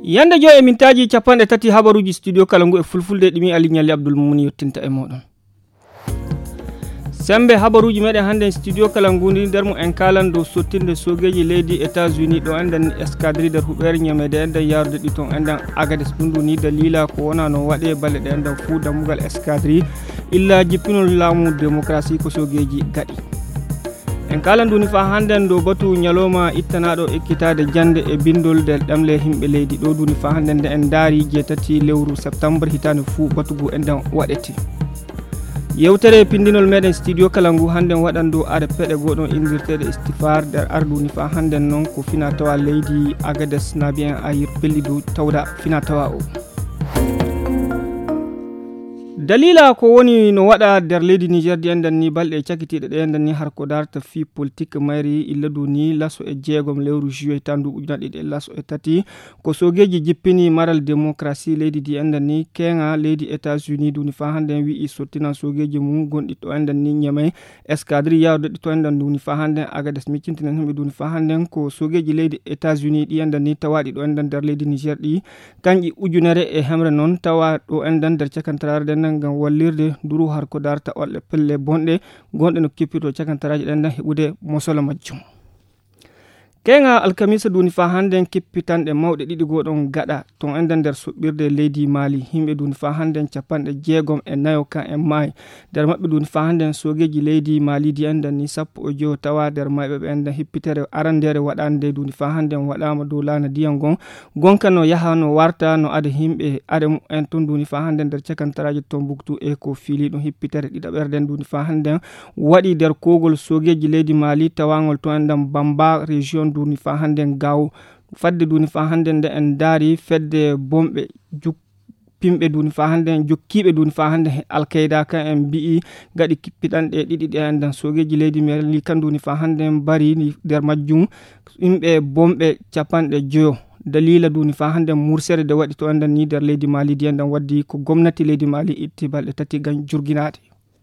Yanda jo e mintaji capande tati habaruji studio Kalangu e fulfulde dimi Ali Nyalli Abdul Mumuni yottinta e modon. Sembe habaruji meden hande studio Kalangu ndi der mo en kalando sottinde sogeji leydi États-Unis do andan escadrille der hubere nyamede enda yarde diton endan Agades dundu ni dalila ko wona no wade balle de endan fu damugal escadrille illa jippinol lamu démocratie ko sogeji gadi. En kalandu ni fa handen do batu nyaloma ittanado ekkitade jande e bindol del damle himbe leydi do duni fa handen de en dari je tati lewru septembre hitane fu batugo endan wadete. Yewtere pindinol meden studio Kalangu handen wadando ada pede godon indirtede istifar der ardu ni fa handen non ko fina tawa leydi Agades na bien ayir pellidu tawda fina tawa o. Dalila ko woni no wada der leydi Niger di endan ni balde ciakitide de endan ni har ko darta fi politique mayri illadu ni laso e jeegom lewru juillet tandu ujunade de laso e tati ko sogeji jippini maral démocratie leydi di endan ni kenga leydi États-Unis duni fa handen wi i sortina sogeji mum gondi to endan ni nyame escadrille yawde to endan duni fa handen Agades micintina himbe duni fa handen ko sogeji leydi États-Unis di endan ni tawadi do endan der leydi Niger di kanji ujunere e hemre non tawa do endan der ciakantarar den ngam wallirde duru har ko darta walle pelle bonde gonde no kipito ciakantaraji den hebude mosolo majjum. Kenga alkamisa duni fa handen kippitande mawde didi godon gada ton endan der subbirde leydi Mali himbe duni fa handen capande jeegom e nayo kan e may der mabbe duni fa handen sogeji leydi Mali di endan ni sappo o jo tawa der maybe be endan hippitere arandere wadande duni fa handen wadama do lana diyangon gonka no yahano warta no ade himbe ade en ton duni fa handen der ciakantaraji Tombouctou e ko fili do hippitere dida berden duni fa handen wadi der kogol sogeji leydi Mali tawangol to endan Bamba region duni fa handen gaw fadde duni fa handen de en dari fedde bombe juk pimbe duni fa handen jokkibe duni fa handen Al-Qaeda kan en bi gadi kippidande didi de endan sogeji leydi Mali kan duni fa handen bari ni der majjum imbe bombe capande joyo dalila duni fa handen mursere de wadi to endan ni der leydi Mali di endan waddi ko gomnati leydi Mali ittibal tati gan jurginade.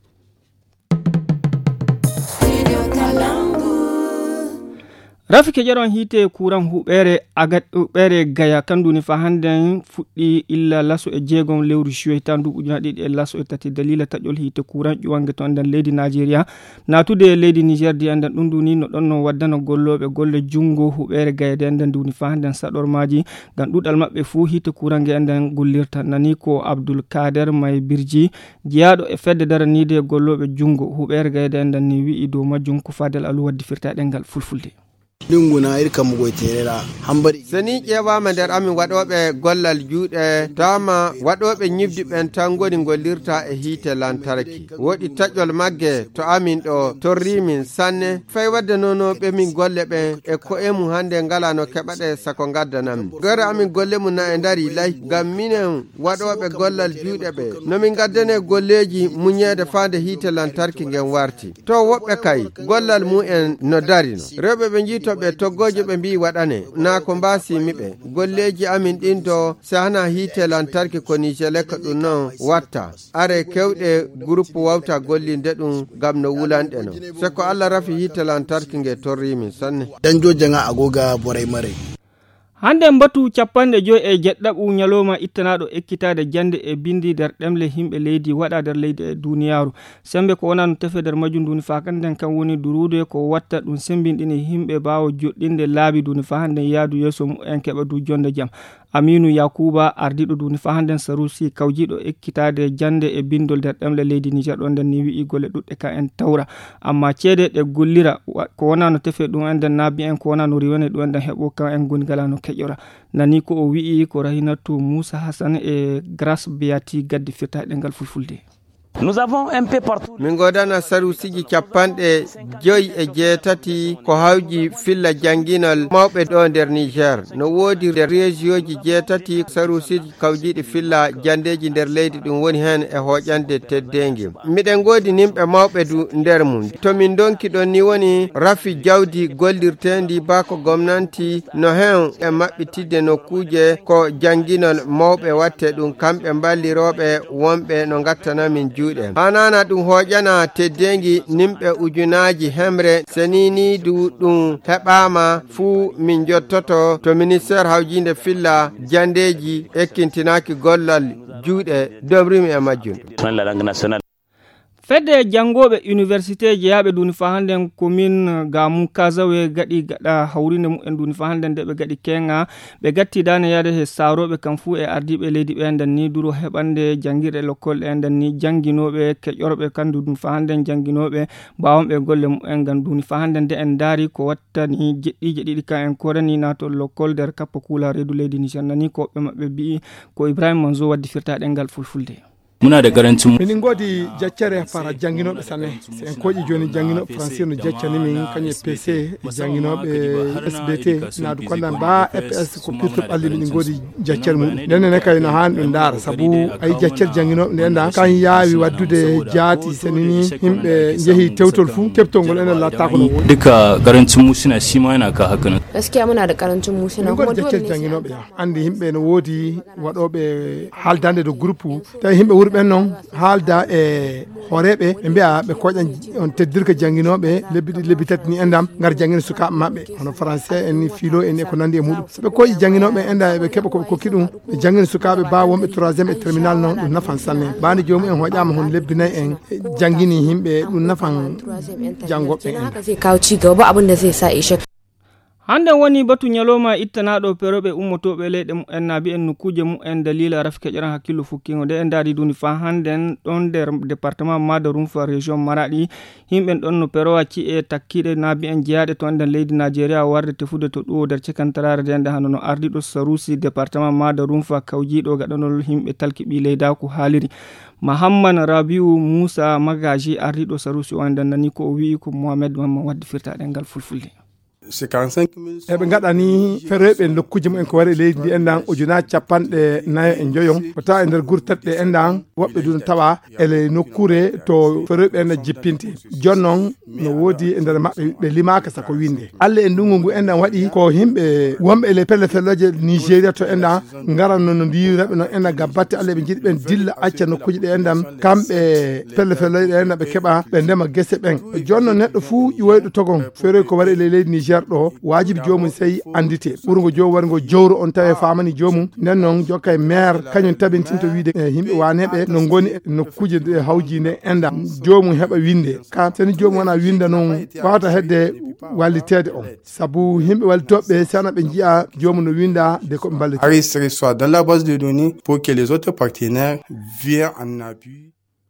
Rafike jaron hite kuran hubere hubere gaya kanduni fa handen fuddi illa laso e jeegom lewru juillet tandu ujunade e laso e tati dalila tajol hite kuran juwange to andan leydi Nigeria natude leydi Niger di andan dum duni no don no waddano gollobe golle jungo hubere gaya de andan duni fa handen sadormaji gan dudal mabbe fu hite kuran ge andan gollirta nani ko Abdul Kader May Birji jiado e fedde daranide gollobe jungo hubere gaya de andan ni wi do majjum ko fadel alu waddi firta dengal fulfulde. Dunguna irka mugo terera hambari sani keba mandar amin wadobe gollal juude tama wadobe nyibdi ben tangodi gollirta e hite lantarki wodi tajol magge to amin do torrimin sanne fay wadde nono be min golle be e ko emu hande ngala no kebade sako gaddanam gara amin golle mun na e ndari lay gam minen wadobe gollal juude be no min gaddane golleji munyede fande hite lantarki ngen warti to wobbe kay gollal mu en no darino rebe be jito be toggoje be mbi wadane na ko mbasi mibe golleji amin dinto sana hite lantarki ko ni jeleka dun non watta are kewde groupe wawta gollinde dum gamno wulande no se ko Allah rafi hite lantarki nge torrimi sanne dan jojanga agoga boray mare. Hande mbatu capande joy e jeddabu nyaloma ittanado ekkitade jande e bindi der demle himbe leydi wada der leydi e duniyaru sembe ko wonan tefe der majunduni fa kanden kan woni durude ko watta dum sembindini himbe bawo joddinde laabi duni fa hande yaadu yeso en keba du jonde jam. Aminu Yakuba ardido duni fa handen Sarusi kawjido ekkitade jande e bindol der demle leydi Niger don den ni wi gole dudde ka en tawra amma cede de gollira ko wonano tefe dum enden nabi en ko wonano riwene dum enden hebo kan en gongalano kejora nani ko o wi ko Rahinatu Musa Hassan e Grace Beati gaddi firta dengal fulfulde. Nous avons un peu partout. Min godana sarusiji capande joy e jetati ko hawji filla janginal mawbe do der Niger no wodi der regionji jetati sarusiji kawjidi filla jandeji der leydi dum woni hen e hojande teddenge miden godi nimbe mawbe du der mun to min donki don ni woni rafi jawdi goldirtendi bako gomnanti no hen e mabbitide no kuje ko janginal mawbe watte dum kambe ballirobe wombe no gattana min juuɗe hanana ɗum hoƴana teddengi nimɓe ujunaji hemre senini ɗum heɓama fuu min jottoto to ministére hawjinde filla jandeji ekkintinaki gollal juuɗe dobrimi e majjum fedde jangoɓe université je yaɓe duni fa handen commune gamu kazawe gaɗi gaɗa hawrinde mumen duni fa handen nde ɓe gaɗi kenga ɓe gatti dane yaade he saroɓe kam fu e ardiɓe leydi ɓe nden ni duro heɓande jangirɗe lokkolɗe e nden ni jangguinoɓe keƴorɓe kandu duni fa handen jangguinoɓe bawonɓe golle mumen gam duni fa handen nde en daari ko wattani jeɗɗije ɗiɗi ka en korani nato lokkol nder kappa kula reedu leydi Niger nani ko ɓe mabɓe mbi ko Ibrahima Manzo waddi firtaɗe ngal fulfulde muna da karancin min godi jaccere para janginoɓe sanne so en koƴi joni janginoɓe français no jaccani min kañe PC janginoɓe SBT naadu kondan ba EPS ko pirto ɓalli min godi jaccere mum nden kay no hani ɗum daara saabu ay jaccere janginoɓe nden kan yaawi waddude jaati senini himɓe jeehi tewtol fuu keptolngol enen lattako no woni duka karancin musina shi ma yana ka haka gaskiya muna da karancin musina kuma dole jaccere janginoɓe andi himɓe no woodi waɗoɓe haaldande do groupe tawi himɓe wuri ɓen noon haalda e horeɓe ɓe mbiya ɓe koƴan on teddirka jangguinoɓe lebbi tati ni endam ngar jangguina sukaɓe mabɓe hono français en philo en ko nandi e muɗum soɓe koƴi jangguinoɓe enda ɓe keeɓa koɓe kokki ɗum ɓe jangguina sukaɓe ba wonɓe 3e e terminal noon ɗum nafan sanne bani jomum en hoƴama hon lebbi nayyi en jangguini yimɓe ɗum nafan janggoɓe en kawo cigaba abin da zai sa échec handen woni batu nyaloma ittanaɗo peroɓe ummotoɓe leyɗe mumen nabi en nokkuje mumen dalila rafi keƴeran hakkillo fukkigo nde en daari duni fa handen ɗon nder département Madarum fa région Maradi himɓen ɗon no perowa ci'e takkiɗe nabi en jeyaɗe to nder leydi Nigeria warde tefude to ɗo nder cekantarare nde hano no ardiɗo Sarusi département Madarum fa kawjiɗo gaɗanol himɓe talkiɓi leyda ko haaliri Mahamman Rabiu Musa Magaji ardiɗo Sarusi o nden nani ko o wi ko Mohamed Mamman waddi firtaɗe ngal fulfulde eɓe gaɗani feroɓe nokkuji mumen ko wari leydi ndi endan ujunaji capanɗe nayo e joyon ko tawa e nder gurtatɗe endan woɓɓe dun tawa ele nokkure to feroɓe en jippinte jonnon no woodi e nder maɓɓe ɓe limaka sako winde Allah e ndungu ngu endan waɗi ko himɓe wonɓe ele pelle felloje Nigéria to endan ngaranno no ndiraɓe no endan gam batte Allah ɓe jiiɗi ɓen dilla acca nokkuji ɗe endan kamɓe pelle felloje ɗe endan ɓe keɓa ɓe ndema gese ɓen jonnon neɗɗo fuu ƴiwoyɗo togon feroy ko wari ele leydi Niger ɗo wajibi jomum sey andite ɓurgo jomum wargo jowro on tawe famani jomum nden noon jokka e maire kañum tabintinto wiide yimɓe waneɓe no goni nokkuje nde hawji nde enda jomum heɓa winde ka seni jomum wona winda noon wawata hedde wallitede on saabu yimɓe wallitoɓe sana ɓe jiiya jomum no winda de koɓe ballite soit dans la base de données pour que les autres partenaires viennent en appui.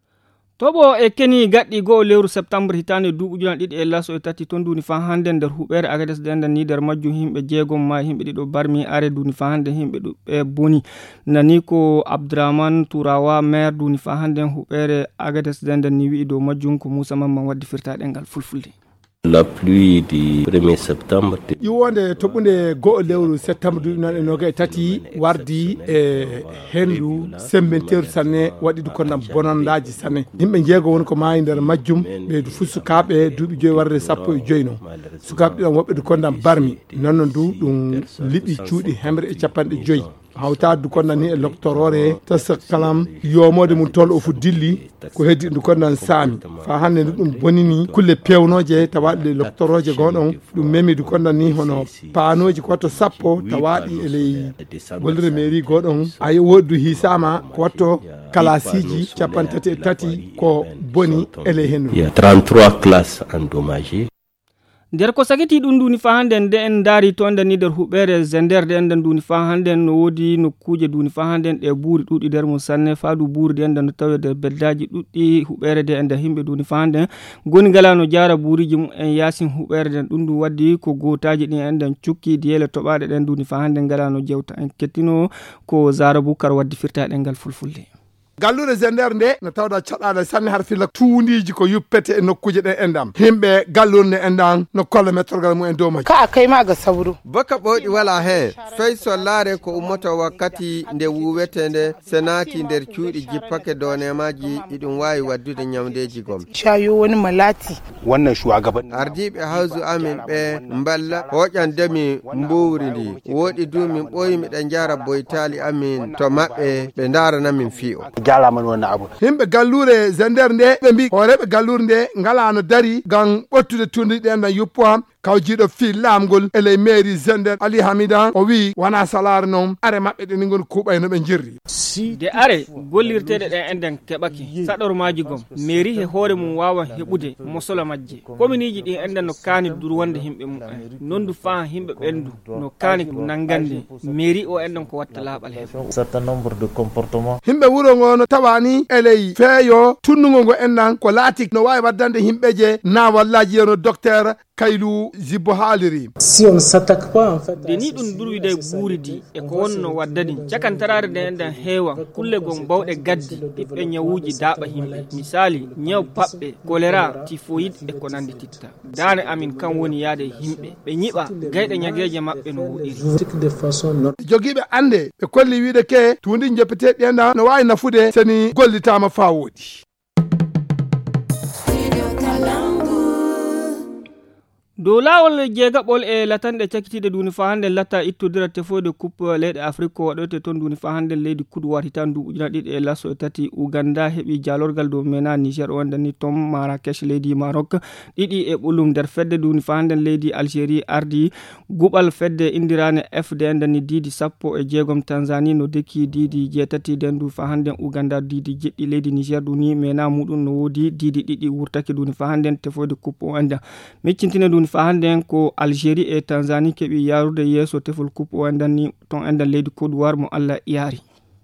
Tobo e keni gaɗɗi go lewru septembre hitande duuɓi ujuna ɗiɗi e laso e tati ton duni fa hande nder huɓere Agades denden ni nder majjum himɓe jeegom ma himɓe ɗiɗo barmi are duni fa hande himɓe ɗuɓɓe boni nani ko Abdourahmane Tourawa maire duni fa hande huɓere Agades denden ni wi'i dow majjum ko Moussa Mamman waddi firtaɗe ngal fulfulde La pluie du 1er septembre. Iwonde toɓɓunde go'o lewru septembre duuɓi noga e tati wardi e hendu sembenteru sanne waɗi konnam bonandaji sanne yimɓe jeego woni ko maayi nder majjum ɓe fu sukaɓe duuɓi joyi warde 15 no sukaɓe ɗiɗon woɓɓe konnam barmi nonnon du ɗum liɓi cuuɗi hemre e capanɗe joyi hawta du kondan ni e loctorore tasa kalam yomode mum tol o fu dilli ko heddi du kondan saami fa hande ɗum bonini kulle pewnoje tawaɗi loctoroje gonɗon ɗum memi du kondan ni hono panoji koto sappo tawaɗi e ley gollire mairie goɗon ay woddu hisama ko watto classiji capantati e tati ko boni ele hennu. Il y a 33 classes endommagées. nder ko sagiti ɗum duni fa hande nde en daari to nden ni nder huɓere Zender de enden duni fa hande no wodi nokkuje duni fa hande ɗe buuri ɗuɗi nder mum sanne faadu buuri de enden no tawe nder beddaji ɗuɗɗi huɓere de enden himɓe duni fa hande goni ngala no jara buuriji mum en yasin huɓere den ɗum ɗum waddi ko gotaji ɗi enden cukki diyele toɓaɗe ɗen duni fa hande ngala no jewta en kettino ko Zara Boukar waddi firtaɗe ngal fulfulde. Gallure Zender nde no tawda caɗaɗe sanne har filla tuundiji ko yuppete e nokkuje ɗe endam himɓe gallure nde endan no kolla mettorgal mum en dow majji ka kay maga sawru boka ɓoɗi wala he fey sollare ko ummoto wakkati nde wuwetende senati nder cuuɗi jippake dow nemaji ɗiɗum wawi waddude ñamdeji gom shayo woni malati wannan shugaban ardiɓe hawsu amin ɓe mballa hoƴandemi mbowri ndi woɗi du min ɓoyi miɗen jara boytali amin to maɓɓe ɓe daranamin fi'o gyara mana wannan abu. Himɓe gallure zender nde ɓe mbi horeɓe gallure nde ngalano dari gam ɓottude tundi ɗen na yuppo kawjiɗo fil laamgol ele mairie zender Ali Hamida o wi wona salare noon are maɓɓe ɗe ni goni kuuɓay no ɓe jirri de are gollirteɗe ɗen enden keɓaki saɗormaji gom mairie he hoore mum wawa heɓude mosolo majje communiji ɗin enden no kaani durwonde himɓe mum nondu fa himɓe ɓendu no kaani nangande mairie o enden ko watta laaɓal he certain nombre de comportement himɓe wuro ngo no tawani eley feeyo tunnugo ngo endan ko laati no wawi waddande himɓe je na wallaji yeno docteur Kaylu Zibbo haaliri si on s'attaque pas en fait de ni ɗum durwide guuridi e ko wonno waddani cakantarare nde enden heewa kulle gon bawɗe gaddi ɓiɓɓe ñawuji daaɓa himɓe misali ñaw paɓɓe choléra typhoïde e ko nandi titta dane amin kan woni yaade himɓe ɓe ñiɓa gayɗe ñagueje maɓɓe no woɗiri jogiiɓe ande ɓe kolli wiide ke tundi joppeteɗi enɗa no wawi nafude seni gollitama fa woɗi dow laawol jeegaɓol e latanɗe cakkitiɗe duni fa hande latta ittodira tefode coupe leyɗe afrique ko waɗoyte toon duni fa hande leydi kudu wati tan duuɓi ɗiɗi e lasso e tati uganda heeɓi jalorgal dow mena niger o wondani tom marrakech leydi maroc ɗiɗi e ɓolum nder fedde duni fa hande leydi algérie ardi guɓal fedde indirane fd endani didi sappo e jeegom tanzanie no dekki didi jeetati nden du fa hande uganda didi jeɗɗi leydi niger duni mena muɗum no woodi didi ɗiɗi wurtaki duni fa hande tefode coupe o enda miccintine duni fa hande ko algérie e tanzanie keɓi yarude yeeso tefol coupe o endani ton endan leydi côte d'Ivoire mo Allah yaari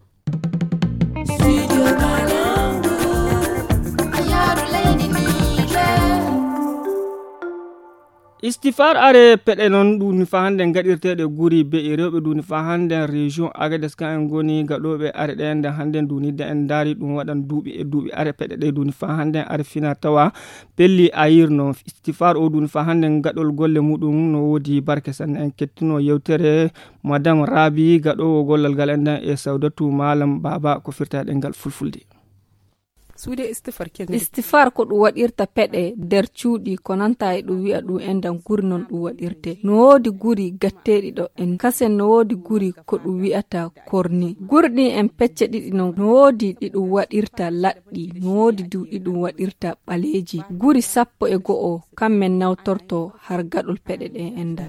istifar are peɗe noon ɗuni fa hande gaɗirteɗe guri be e rewɓe duni fa hande région agades ka en goni gaɗoɓe are ɗe nden hande dunide en daari ɗum waɗan duuɓi e duuɓi are peɗe ɗe duni fa hande are fina tawa pelli ayirno istifar o duni fa hande gaɗol golle muɗum no woodi barke sanne en kettino yewtere madame Rabi gaɗowo gollal ngal enden e Sawdatu Malam Baba ko firtaɗe ngal fulfulde suude istifar ko ɗum waɗirta peɗe nder cuuɗi ko nanta e ɗum wi'a ɗum endan guri non ɗum waɗirte no woodi guri gatteɗi ɗo en kasen no woodi guri ko ɗum wi'ata korni guri ɗin en pecce ɗiɗi non no woodi ɗi ɗum waɗirta laɗɗi no woodi ɗi ɗum waɗirta ɓaleeji guri 11 kammen nawtorto har gaɗol peɗe ɗe enda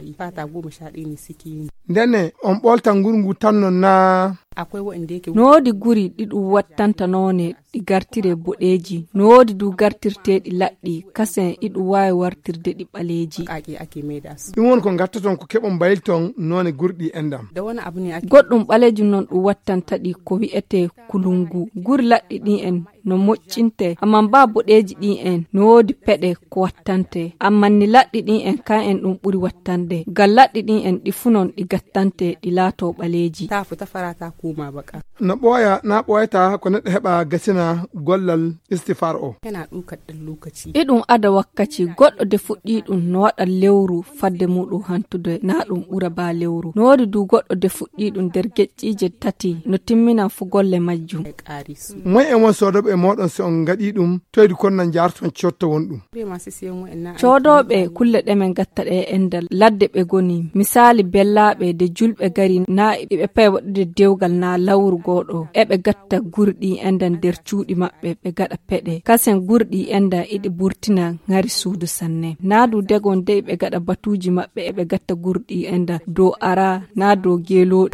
ndenne on ɓoltan guru ngu tan non na no woodi guri ɗi ɗum wattanta noone ɗi gartire boɗeji no woodi du gartirteɗi laɗɗi kasen iɗum wawi wartirde ɗi ɓaleeji ɗum woni ko gattaton ko keɓon bayilton noone gurɗi endam goɗɗum ɓaleeji noon ɗum wattanta ɗi ko wi'ete kulungu guri laɗɗi ɗin en no moƴƴinte amman ba boɗeji ɗin en no woodi peɗe ko wattante amman ni laɗɗi ɗin en kan en ɗum ɓuri wattande ngal laɗɗi ɗin en ɗi fu noon ɗi gattante ɗi laato ɓaleeji no ɓooya na ɓooyata ko neɗɗo heɓa gasina gollal istifar o ɗum ada wakkati goɗɗo de fuɗɗi ɗum no waɗa lewru fadde muɗum hantude na ɗum ɓura ba lewru no woodi du goɗɗo de fuɗɗi ɗum nder geƴƴije tati no timminan fu golle majjum moy en won sodoɓe moɗon so on gaɗi ɗum toydi konnan jarton cotto won ɗum codoɓe kulle ɗemen gatta ɗe endal ladde ɓe goni misali bellaɓe de julɓe gari na ɓe pay waɗude dewgal na lawru goɗo eɓe gatta gurɗi endan nder cuuɗi maɓɓe ɓe gaɗa peɗe kasen gurɗi enda iɗi burtina ngari suudu sanne na du degon de ɓe gaɗa batuji maɓɓe eɓe gatta gurɗi enda dow ara na dow geeloɗi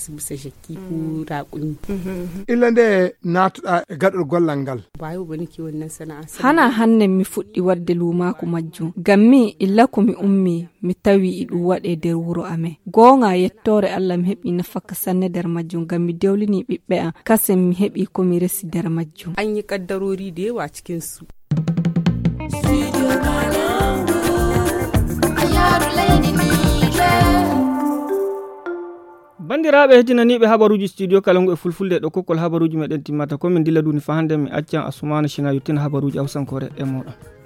illa nde natuɗa e gaɗol gollal ngal hana hanne mi fuɗɗi wadde lumako majjum ngam mi illa ko mi ummi mi tawi iɗum waɗe nder wuro amen gonga yettore Allah mi heɓi nafaka sanne nder majjum ngam mi dewlini ɓiɓɓe am kasen mi heɓi ko mi resi nder majjum an yi kaddarori da yawa cikin su bandiraɓe hettinaniɓe habaruji studio kalangu e fulfulde ɗo kokkol habaruji meɗen timmata komin dilla duni fa hande mi accan Asumana Shina yottina habaruji awsankore e moɗon